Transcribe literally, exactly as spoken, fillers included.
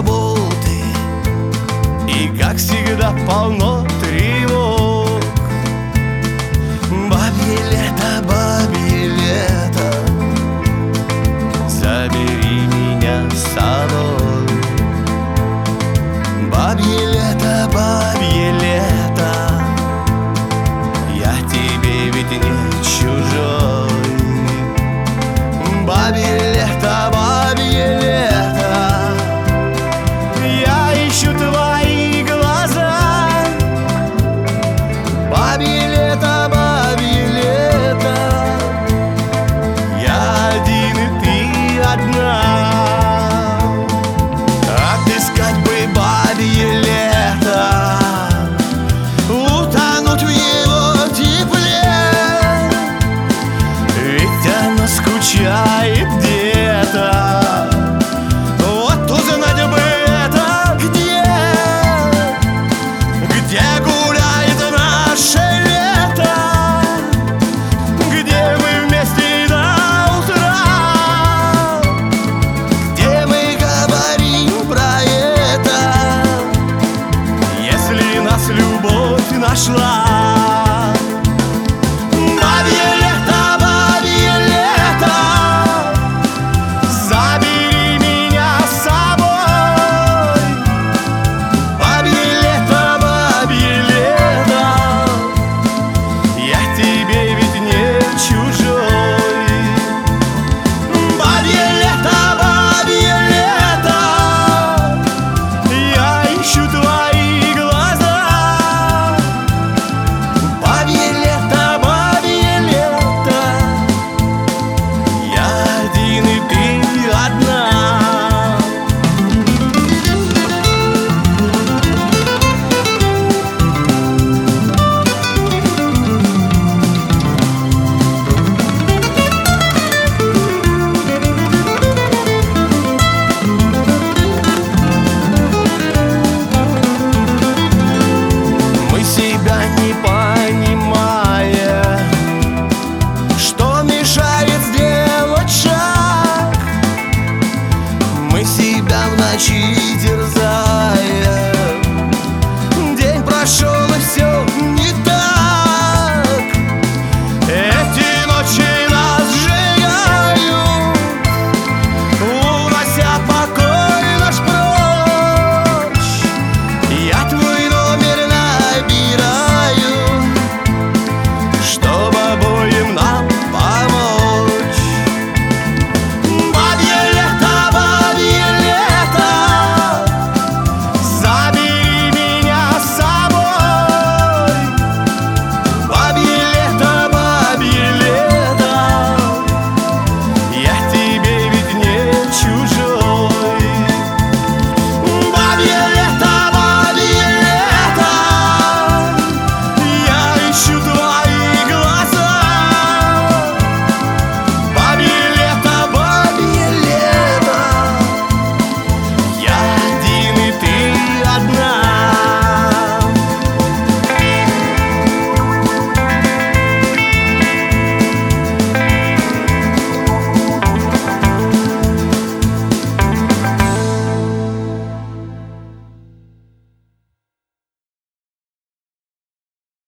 заботы, и, как всегда, полно тревог. Бабье лето, бабье лето, забери меня с собой. Бабье лето, бабье лето, я тебе ведь не чужой. Бабье лето, бабье лето, я ищу твои глаза. Бабье лето, бабье лето, я один и ты одна. Отыскать бы бабье лето, утонуть в его тепле, ведь оно скучает где-то. Вот узнать бы это где, где гуляет наше лето, где мы вместе до утра, где мы говорим про это. Если нас любовь нашла,